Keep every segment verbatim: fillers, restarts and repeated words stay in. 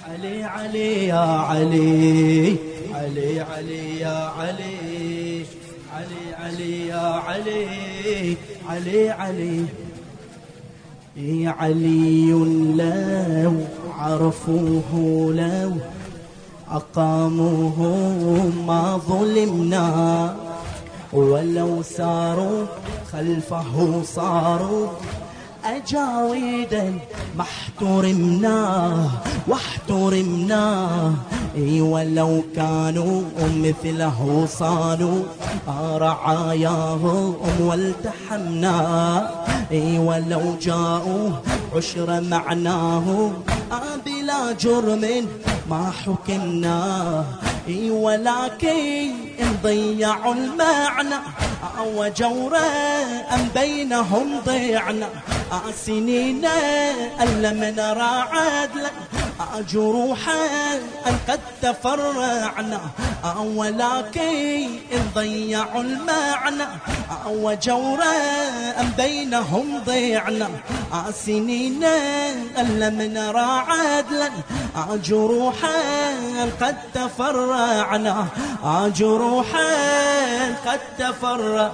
علي علي يا علي، علي علي يا علي، علي علي يا علي، علي علي يا علي. لو عرفوه لو أقاموه ما ظلمنا، ولو ساروا خلفه صاروا أجاويدا ما احترمناه واحترمناه. اي ولو كانوا مثله صانوا رعاياهم والتحمنا. اي ولو جاءوا عشر معناه بلا جرم ما حكمناه. اي ولكن ان ضيعوا المعنى وجورا أم بينهم ضيعنا. سنين أن لم نرى عدلا جروحا أن قد تفرعنا. ولكن إن ضيعوا المعنى وجورا أم بينهم ضيعنا. سنين أن لم نرى عدلا جروحا قد تفرعنا. جروحا قد تفرع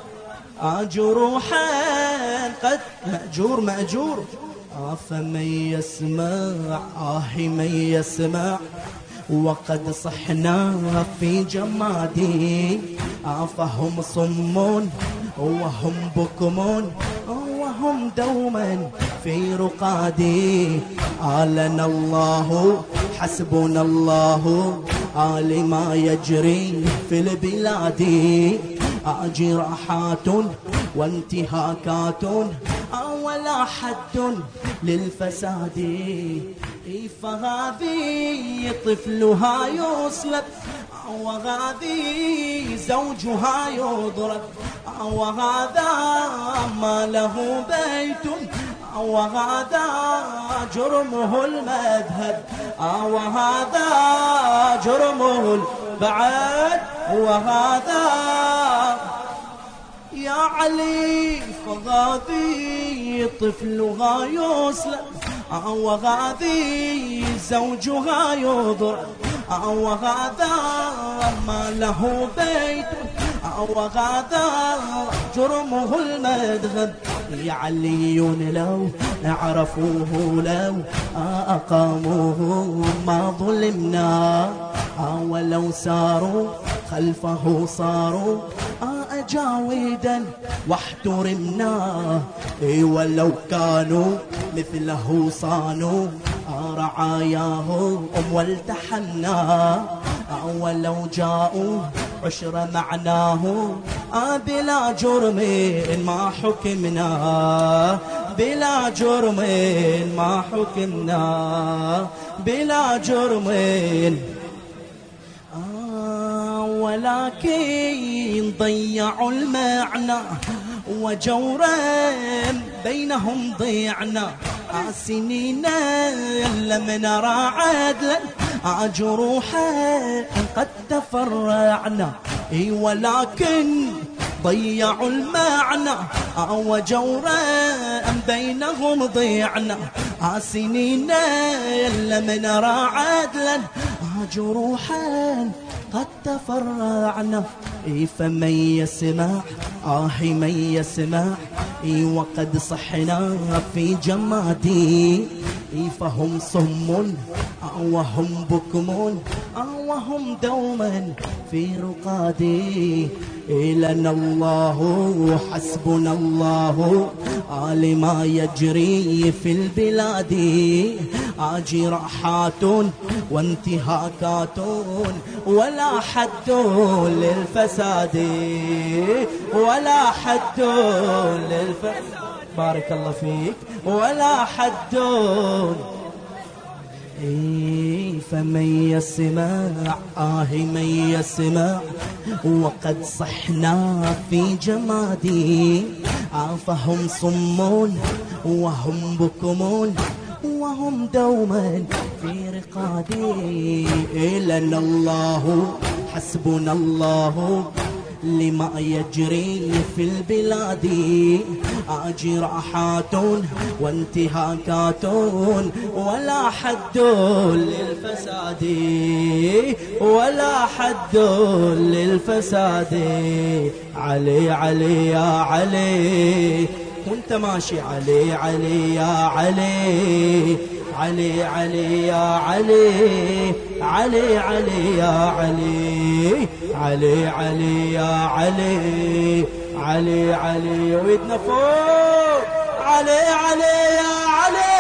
جروحا قد مأجور مأجور. فمن يسمع آه من يسمع وقد صحنا في جمادي. فهم صم وهم بكم وهم دوما في رقادي. آلنا الله حسبنا الله آل ما يجري في البلاد. جراحات وانتهاكات ولا حد للفساد. فهذه طفلها يصلب وهذه زوجها يضرب. وهذا ما له بيت وهذا جرمه المذهب. وهذا جرمه بعد وهذا يا علي. فهذه طفلها يسلب وهذه زوجها يضرب. وهذا ما له بيت وهذا جرمه المذهب. يا علي لو عرفوه لو أقاموه ما ظلمنا. ولو ساروا خلفه صاروا أجاويدا واحترمناه. ولو كانوا مثله صانوا رعاياهم والتحنا. ولو جاءوا عشر معناه بلا جرم ما حكمنا. بلا جرم ما حكمنا بلا جرم. ولكن ضيعوا المعنى وجورا بينهم ضيعنا. سنين لم نرى عدلا جروحا قد تفرعنا. ولكن ضيعوا المعنى وجورا بينهم ضيعنا. سنين لم نرى عدلا جروحا قد تفرعنا. فمن يسمع آه من يسمع وقد صحنا في جمادي. فهم صم وهم بكم وهم دوما في رقادي. لنا الله حسبنا الله آل ما يجري في البلاد. جراحات وانتهاكات ولا حد للفساد. ولا حد للفساد بارك الله فيك. ولا حد. فمن يسمع آه من يسمع وقد صحنا في جمادي. فهم صم وهم بكم وهم دوما في رقادي. لنا الله حسبنا الله لما يجري في البلاد جراحات وانتهاكات ولا حد للفساد ولا حد للفساد. علي علي يا علي وانت ماشي، علي علي يا علي، علي علي يا علي، علي علي يا علي، علي علي يا علي، علي علي ويدنا فوق، علي علي يا علي،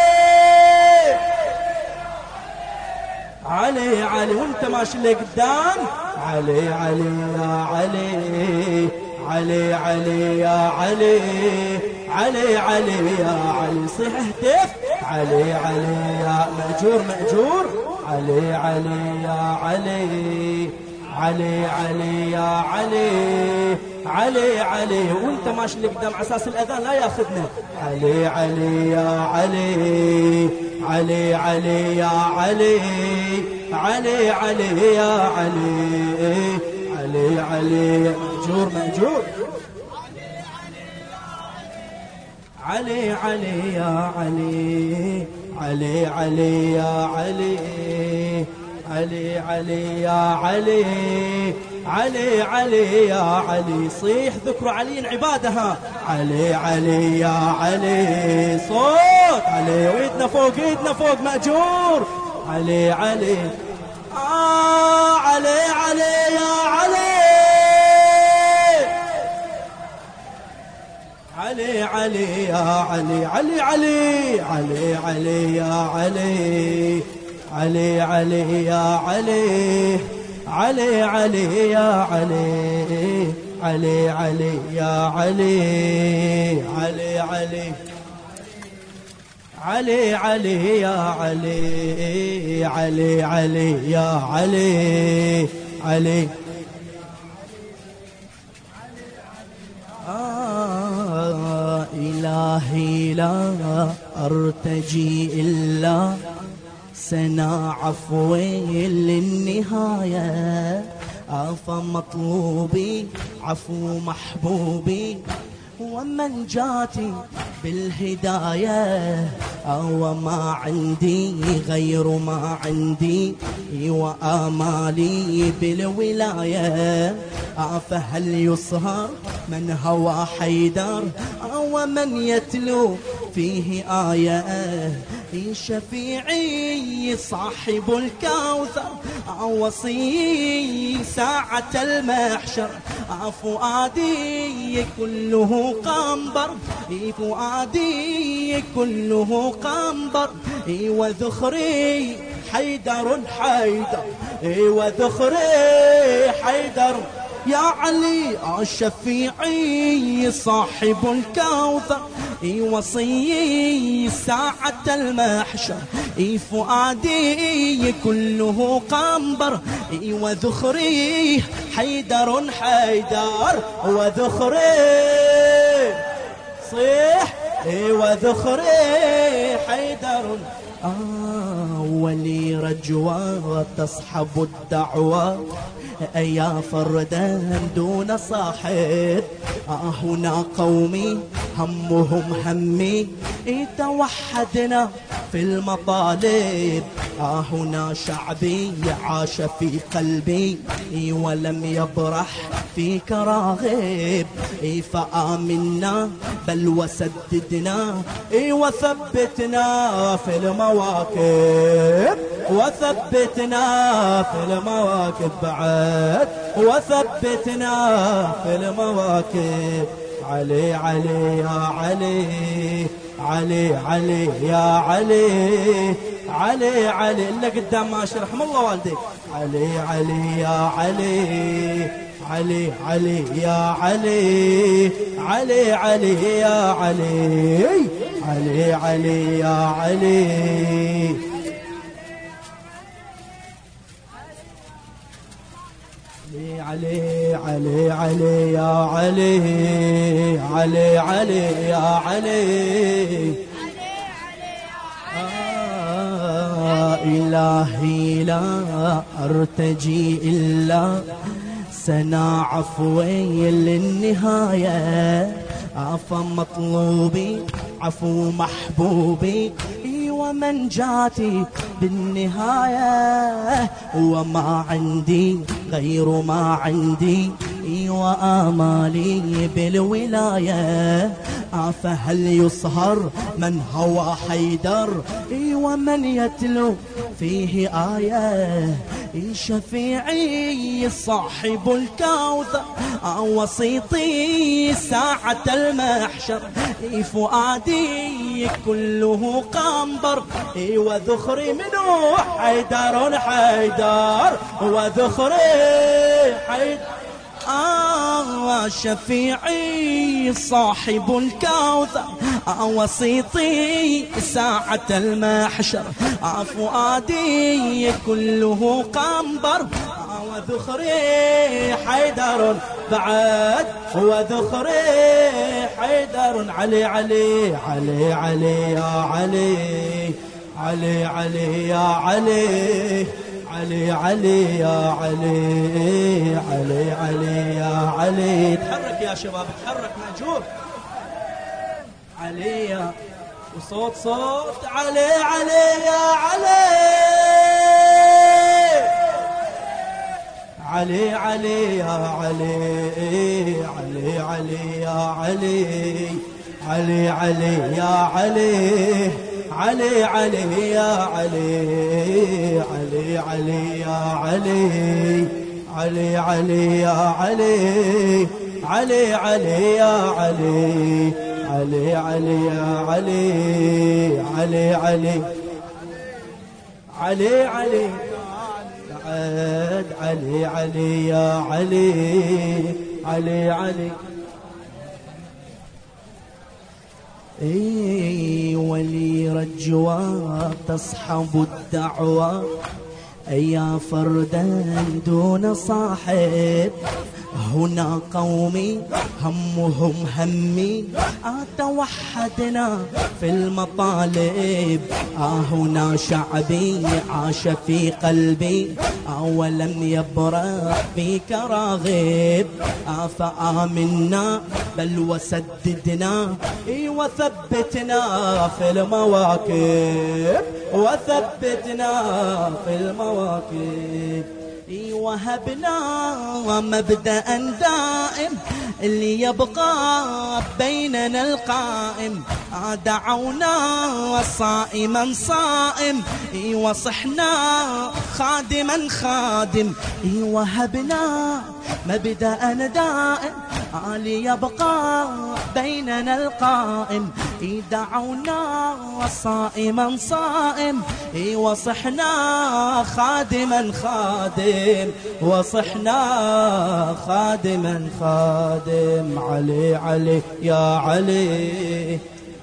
علي علي وانت ماشي لقدام، علي علي يا علي، علي علي يا علي، علي علي يا علي. صيح اهتف، علي علي يا مأجور مأجور، علي علي يا علي، علي علي يا علي، علي علي وانت ماشي لقدام على اساس الاذان لا ياخذنا. علي علي يا علي، علي علي يا علي، علي علي يا علي، علي علي مأجور مأجور، علي علي يا علي، علي علي يا علي، علي علي يا علي، علي علي يا علي. صيح ذكر علي عبادها، علي علي يا علي، صوت علي ويدنا فوق، ايدنا فوق مأجور، علي علي آه علي علي يا علي، علي علي يا علي، علي علي، علي علي يا علي، علي علي يا علي، علي علي يا علي، علي علي يا علي، علي علي، علي علي يا علي، علي علي يا علي، علي آه إلهي لا أرتجي إلا سنا عفوي للنهاية، فمطلوبي عفو محبوبي ومن جاتي بالهداية، وما عندي غير ما عندي وآمالي بالولاية، فهل يصهر من هوى حيدر ومن يتلو فيه آية، شفيعي صاحب الكوثر وصي ساعة المحشر، فؤادي كله قنبر، فؤادي كله قنبر، وذخري حيدر حيدر، وذخري حيدر يا علي الشفيعي صاحب الكوثر، وصي ساعة المحشر، فؤادي كله قنبر، وذخري حيدر حيدر، وذخري صيح، وذخري حيدر آه ولي رجوى تصحب الدعوة، يا فردا دون صاحب، آه هنا قومي همهم همي، توحدنا في المطالب، آه هنا شعبي عاش في قلبي ولم يبرح فيك راغب، فآمنا بل وسددنا وثبتنا في المواكب، وثبتنا في المواكب بعد، وثبتنا في المواكب. علي علي يا علي، علي علي يا علي، علي علي اللي قدام ماشي رحم الله والديك، علي علي يا علي، علي علي يا علي، علي علي يا علي، علي علي يا علي، علي علي علي يا علي، علي علي يا علي، آه إلهي لا أرتجي إلا سنا عفوي للنهاية، عفى مطلوبي عفو محبوبي، ومن جاتي بالنهاية، وما عندي غير ما عندي، وآمالي بالولاية. فهل يصهر من هوى حيدر، ومن يتلو فيه آية، شفيعي صاحب الكوثر، وسيطي ساعة المحشر، فؤادي كله قنبر، وذخري منه حيدر حيدر، وذخري حيدر. آه شفيعي صاحب الكوثر، وسيطي ساعة المحشر، فؤادي كله قنبر، وذخري حيدر بعد، وذخري حيدر. علي علي علي علي يا علي، علي علي يا علي، علي علي يا علي، علي علي يا علي. تحرك يا شباب، تحرك مأجور. علي يا وصوت صوت، علي علي يا علي، علي علي يا علي، علي علي يا علي، علي علي يا علي، علي علي يا علي، علي علي يا علي، علي علي يا علي، علي علي يا علي، علي علي يا علي، علي علي، علي علي بعد، علي علي يا علي، علي علي. اي ولي رجوى تصحب الدعوى، يا فردا دون صاحب، هنا قومي همهم همي، توحدنا في المطالب، هنا شعبي عاش في قلبي، ولم يبرأ فيك راغب، فآمنا بل وسددنا، وثبتنا في المواكب، وثبتنا في المواكب، وهبنا مبدأ دائم اللي يبقى بيننا القائم، دعونا صائما صائم، وصحنا خادما خادم، وهبنا مبدأ دائم ليبقى بيننا القائم، دعونا صائما صائم، وصحنا خادما خادم، وصحنا خادما خادم. علي علي يا علي،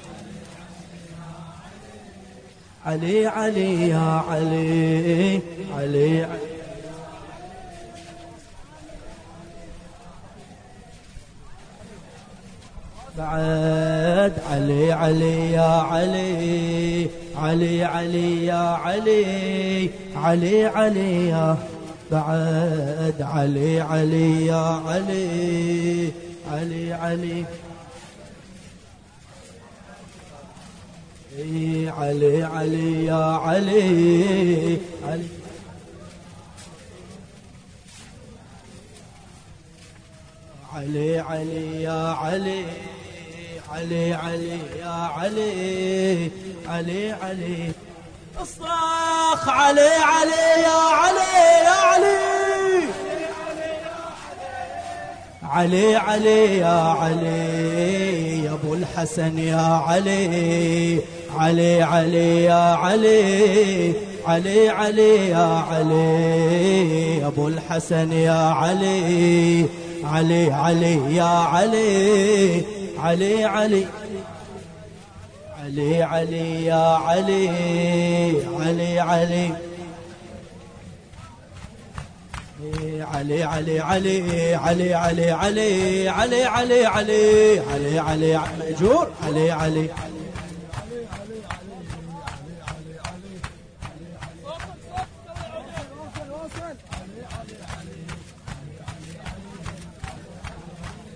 علي علي يا علي، علي علي بعد، علي علي يا علي، علي علي يا علي، علي علي يا بعد، علي علي يا علي، علي علي، علي علي يا علي، علي علي علي يا علي، علي علي يا علي، علي علي اصرخ، علي علي يا علي، يا علي، علي علي يا علي، يا ابو الحسن يا علي، علي علي يا علي، علي علي يا علي، يا ابو الحسن يا علي، علي علي يا علي، علي علي، علي علي يا علي، علي علي، علي علي علي علي علي علي علي علي علي علي علي مأجور، علي علي